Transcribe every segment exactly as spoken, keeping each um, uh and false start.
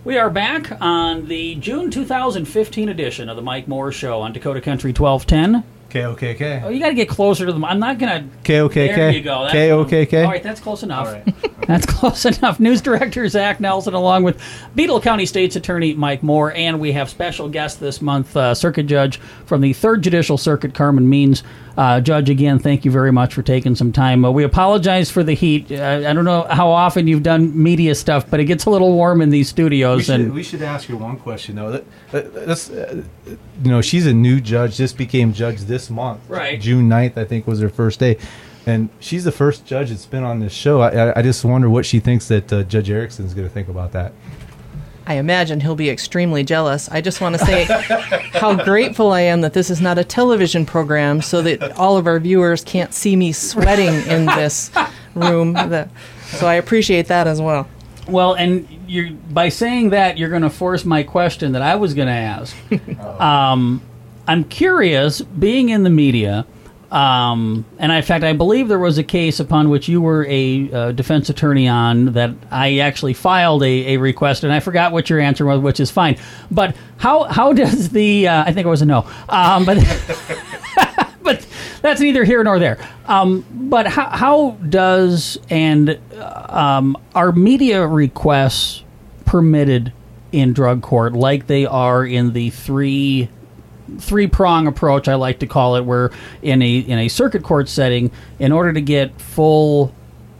We are back on the June two thousand fifteen edition of the Mike Moore Show on Dakota Country twelve ten. K O K K. Oh, you got to get closer to them. I'm not going to... K O K K. There you go. K O K K. All right, that's close enough. All right. That's close enough. News Director Zach Nelson, along with Beetle County State's Attorney Mike Moore, and we have special guest this month, uh, Circuit Judge from the Third Judicial Circuit, Carmen Means. Uh, Judge, again, thank you very much for taking some time. Uh, we apologize for the heat. Uh, I don't know how often you've done media stuff, but it gets a little warm in these studios. We should, and we should ask her one question, though. That, that, that's, uh, you know, she's a new judge, just became judge this month. Right. June ninth, I think, was her first day. And she's the first judge that's been on this show. I, I, I just wonder what she thinks that uh, Judge Erickson's going to think about that. I imagine he'll be extremely jealous. I just want to say how grateful I am that this is not a television program so that all of our viewers can't see me sweating in this room. That, so I appreciate that as well. Well, and you're, by saying that, you're going to force my question that I was going to ask. um, I'm curious, being in the media, um, and in fact, I believe there was a case upon which you were a uh, defense attorney on that I actually filed a, a request, and I forgot what your answer was, which is fine. But how how does the, uh, I think it was a no, um, but but that's neither here nor there. Um, but how, how does, and uh, um, are media requests permitted in drug court like they are in the three three prong approach, I like to call it, where in a in a circuit court setting, in order to get full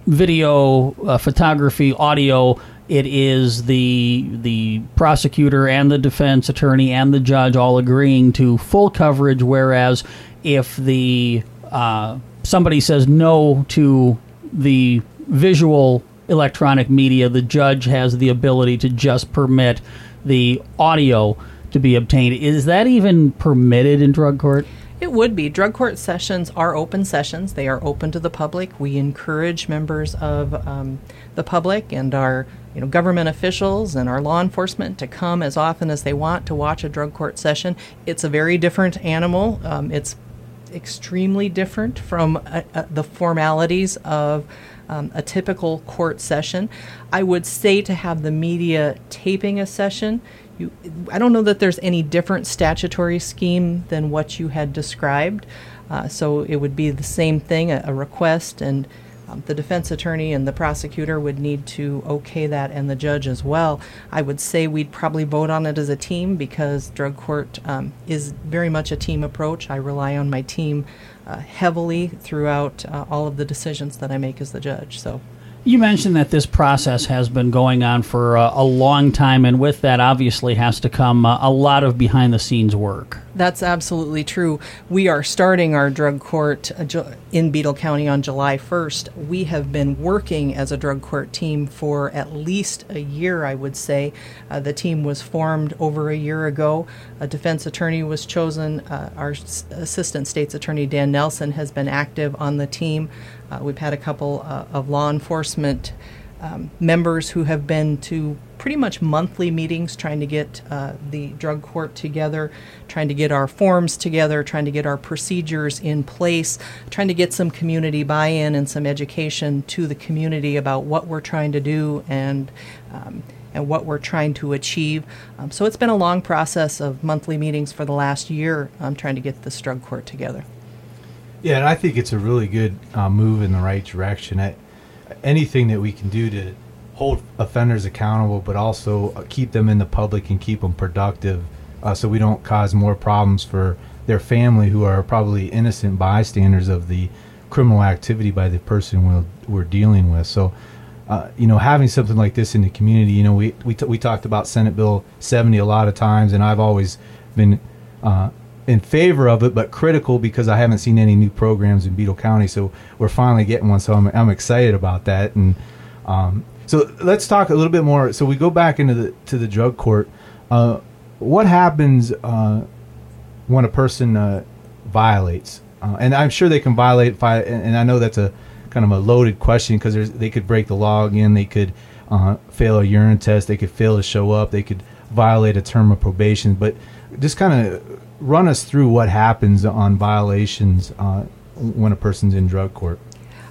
video, uh, photography, audio, it is the the prosecutor and the defense attorney and the judge all agreeing to full coverage, whereas if the uh, somebody says no to the visual electronic media, the judge has the ability to just permit the audio to be obtained. Is that even permitted in drug court? It would be. Drug court sessions are open sessions. They are open to the public. We encourage members of um, the public and our you know, government officials and our law enforcement to come as often as they want to watch a drug court session. It's a very different animal. Um, it's extremely different from uh, uh, the formalities of um, a typical court session. I would say to have the media taping a session, You, I don't know that there's any different statutory scheme than what you had described. Uh, so it would be the same thing, a, a request, and um, the defense attorney and the prosecutor would need to okay that, and the judge as well. I would say we'd probably vote on it as a team because drug court um, is very much a team approach. I rely on my team uh, heavily throughout uh, all of the decisions that I make as the judge. So. You mentioned that this process has been going on for uh, a long time, and with that obviously has to come uh, a lot of behind-the-scenes work. That's absolutely true. We are starting our drug court in Beetle County on July first. We have been working as a drug court team for at least a year, I would say. Uh, the team was formed over a year ago. A defense attorney was chosen. Uh, our s- Assistant State's Attorney, Dan Nelson, has been active on the team. Uh, we've had a couple uh, of law enforcement um, members who have been to pretty much monthly meetings trying to get uh, the drug court together, trying to get our forms together, trying to get our procedures in place, trying to get some community buy-in and some education to the community about what we're trying to do and um, and what we're trying to achieve. Um, so it's been a long process of monthly meetings for the last year um, trying to get this drug court together. Yeah, and I think it's a really good uh, move in the right direction. I, anything that we can do to hold offenders accountable, but also uh, keep them in the public and keep them productive uh, so we don't cause more problems for their family who are probably innocent bystanders of the criminal activity by the person we'll, we're dealing with. So, uh, you know, having something like this in the community, you know, we we, t- we talked about Senate Bill seventy a lot of times, and I've always been uh, in favor of it, but critical because I haven't seen any new programs in Beetle County. So we're finally getting one, so I'm, I'm excited about that. And um, so let's talk a little bit more. So we go back into the to the drug court. Uh, what happens uh, when a person uh, violates? Uh, and I'm sure they can violate, fi- and, and I know that's a kind of a loaded question because they could break the law again, they could uh, fail a urine test, they could fail to show up, they could violate a term of probation. But just kind of run us through what happens on violations uh, when a person's in drug court.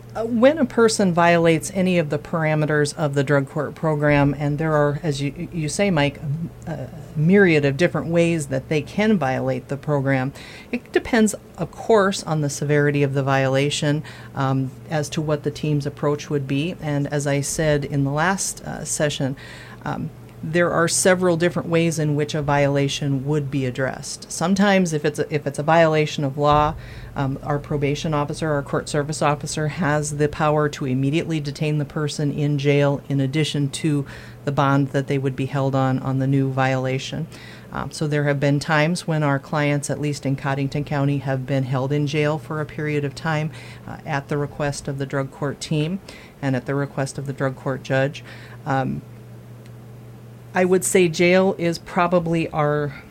Uh, when a person violates any of the parameters of the drug court program, and there are, as you, you say, Mike, a, a myriad of different ways that they can violate the program, it depends, of course, on the severity of the violation um, as to what the team's approach would be. And as I said in the last uh, session, um, there are several different ways in which a violation would be addressed. Sometimes if it's a, if it's a violation of law, um, our probation officer, our court service officer has the power to immediately detain the person in jail in addition to the bond that they would be held on on the new violation. Um, so there have been times when our clients, at least in Cottington County, have been held in jail for a period of time uh, at the request of the drug court team and at the request of the drug court judge. Um, I would say jail is probably our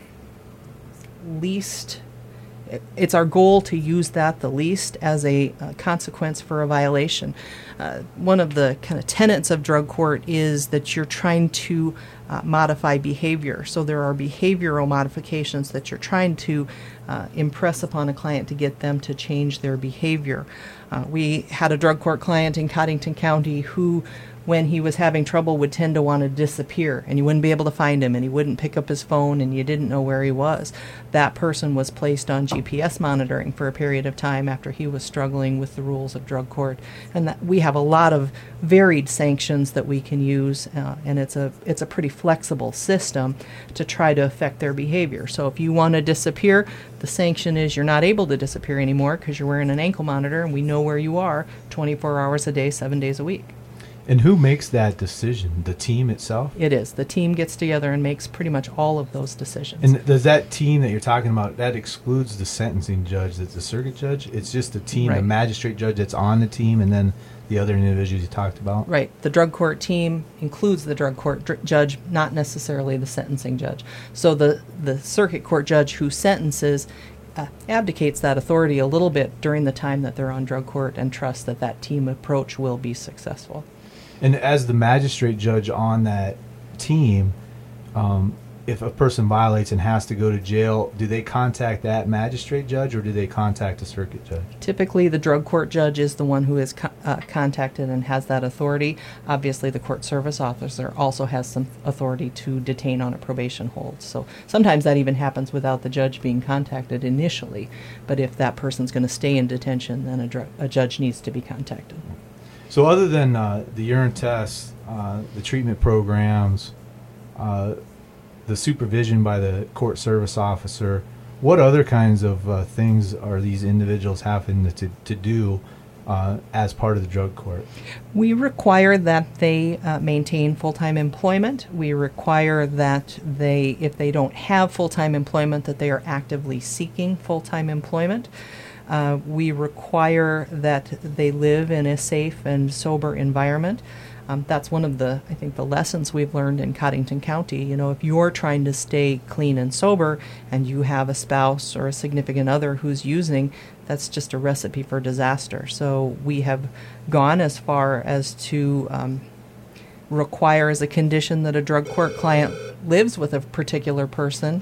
least, it's our goal to use that the least as a uh, consequence for a violation. Uh, one of the kind of tenets of drug court is that you're trying to uh, modify behavior. So there are behavioral modifications that you're trying to uh, impress upon a client to get them to change their behavior. Uh, we had a drug court client in Cottington County who, when he was having trouble, would tend to want to disappear, and you wouldn't be able to find him, and he wouldn't pick up his phone, and you didn't know where he was. That person was placed on G P S monitoring for a period of time after he was struggling with the rules of drug court. And that we have a lot of varied sanctions that we can use, uh, and it's a it's a pretty flexible system to try to affect their behavior. So if you want to disappear, the sanction is you're not able to disappear anymore because you're wearing an ankle monitor, and we know where you are twenty-four hours a day, seven days a week. And who makes that decision? The team itself? It is. The team gets together and makes pretty much all of those decisions. And does that team that you're talking about, that excludes the sentencing judge, that's the circuit judge? It's just the team, right. The magistrate judge that's on the team, and then the other individuals you talked about? Right. The drug court team includes the drug court dr- judge, not necessarily the sentencing judge. So the, the circuit court judge who sentences uh, abdicates that authority a little bit during the time that they're on drug court and trusts that that team approach will be successful. And as the magistrate judge on that team, um, if a person violates and has to go to jail, do they contact that magistrate judge or do they contact the circuit judge? Typically, the drug court judge is the one who is co- uh, contacted and has that authority. Obviously, the court service officer also has some authority to detain on a probation hold. So sometimes that even happens without the judge being contacted initially. But if that person's going to stay in detention, then a, dr- a judge needs to be contacted. So other than uh, the urine tests, uh, the treatment programs, uh, the supervision by the court service officer, what other kinds of uh, things are these individuals having to, to do uh, as part of the drug court? We require that they uh, maintain full-time employment. We require that they, if they don't have full-time employment, that they are actively seeking full-time employment. Uh, we require that they live in a safe and sober environment. Um, that's one of the, I think, the lessons we've learned in Cottington County. You know, if you're trying to stay clean and sober and you have a spouse or a significant other who's using, that's just a recipe for disaster. So we have gone as far as to um, require as a condition that a drug court client lives with a particular person,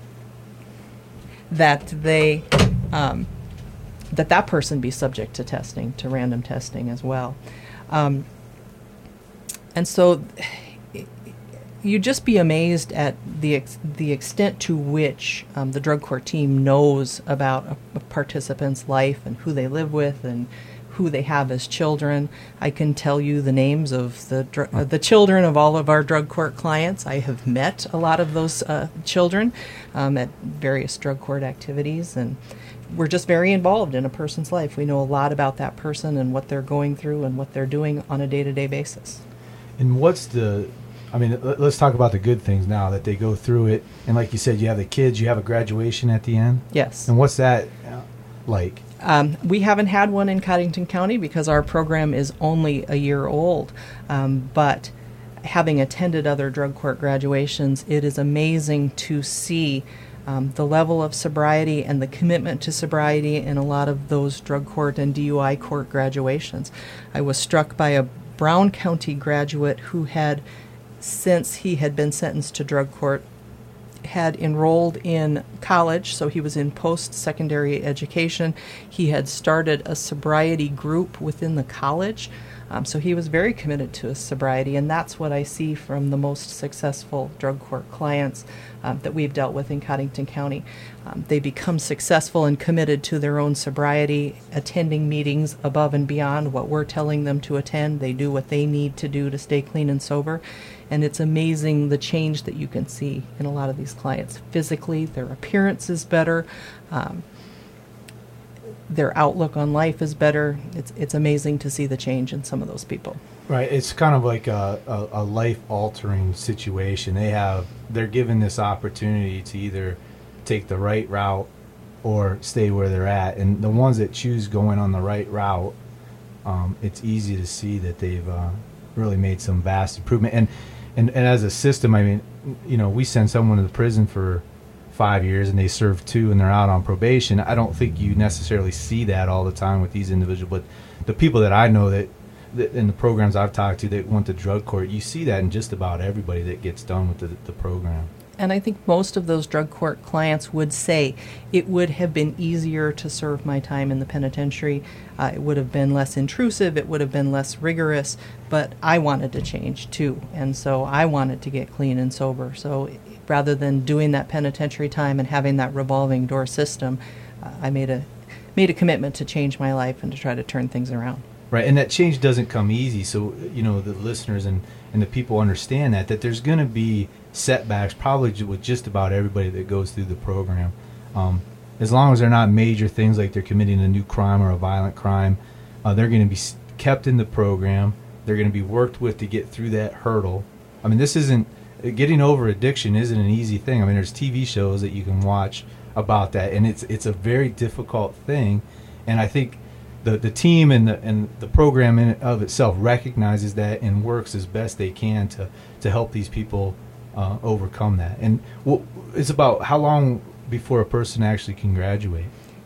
that they... Um, that that person be subject to testing, to random testing as well. Um, and so you'd just be amazed at the ex- the extent to which um, the drug court team knows about a, a participant's life and who they live with and who they have as children. I can tell you the names of the dr- uh, the children of all of our drug court clients. I have met a lot of those uh, children um, at various drug court activities, and we're just very involved in a person's life. We know a lot about that person and what they're going through and what they're doing on a day-to-day basis. And what's the, I mean, let's talk about the good things now that they go through it. And like you said, you have the kids, you have a graduation at the end. Yes. And what's that like? Um, we haven't had one in Cottington County because our program is only a year old. Um, but having attended other drug court graduations, it is amazing to see Um, the level of sobriety and the commitment to sobriety in a lot of those drug court and D U I court graduations. I was struck by a Brown County graduate who had, since he had been sentenced to drug court, had enrolled in college, so he was in post-secondary education. He had started a sobriety group within the college. Um, so he was very committed to his sobriety, and that's what I see from the most successful drug court clients um, that we've dealt with in Cottington County. Um, they become successful and committed to their own sobriety, attending meetings above and beyond what we're telling them to attend. They do what they need to do to stay clean and sober, and it's amazing the change that you can see in a lot of these clients. Physically, their appearance is better. Um, Their outlook on life is better. It's it's amazing to see the change in some of those people. Right. It's kind of like a, a, a life-altering situation. They have, they're given this opportunity to either take the right route or stay where they're at. And the ones that choose going on the right route, um, it's easy to see that they've uh, really made some vast improvement. And, and and as a system, I mean, you know, we send someone to the prison for five years and they serve two and they're out on probation. I don't think you necessarily see that all the time with these individuals, but the people that I know that, that in the programs I've talked to that went to drug court, you see that in just about everybody that gets done with the, the program. And I think most of those drug court clients would say it would have been easier to serve my time in the penitentiary. Uh, it would have been less intrusive. It would have been less rigorous. But I wanted to change too. And so I wanted to get clean and sober. So rather than doing that penitentiary time and having that revolving door system, uh, I made a made a commitment to change my life and to try to turn things around. Right, and that change doesn't come easy. So, you know, the listeners and, and the people understand that, that there's going to be setbacks probably ju- with just about everybody that goes through the program. Um, as long as they're not major things like they're committing a new crime or a violent crime, uh, they're going to be s- kept in the program. They're going to be worked with to get through that hurdle. I mean, this isn't, getting over addiction isn't an easy thing. I mean, there's T V shows that you can watch about that, and it's it's a very difficult thing. And I think the the team and the and the program in it of itself recognizes that and works as best they can to to help these people uh, overcome that. And well, it's about how long before a person actually can graduate.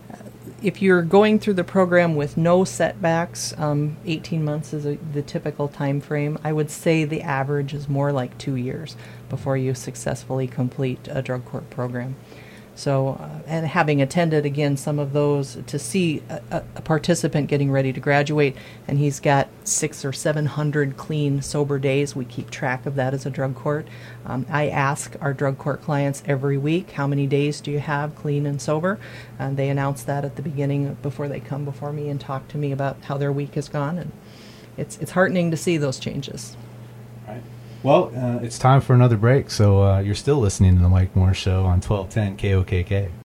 If you're going through the program with no setbacks, um, eighteen months is a, the typical time frame. I would say the average is more like two years before you successfully complete a drug court program. So, uh, and having attended, again, some of those, to see a, a participant getting ready to graduate, and he's got six or seven hundred clean, sober days. We keep track of that as a drug court. Um, I ask our drug court clients every week, how many days do you have clean and sober? And they announce that at the beginning before they come before me and talk to me about how their week has gone. And it's it's heartening to see those changes. Right. Well, uh, it's time for another break, so uh, you're still listening to the Mike Moore Show on twelve ten K O K K.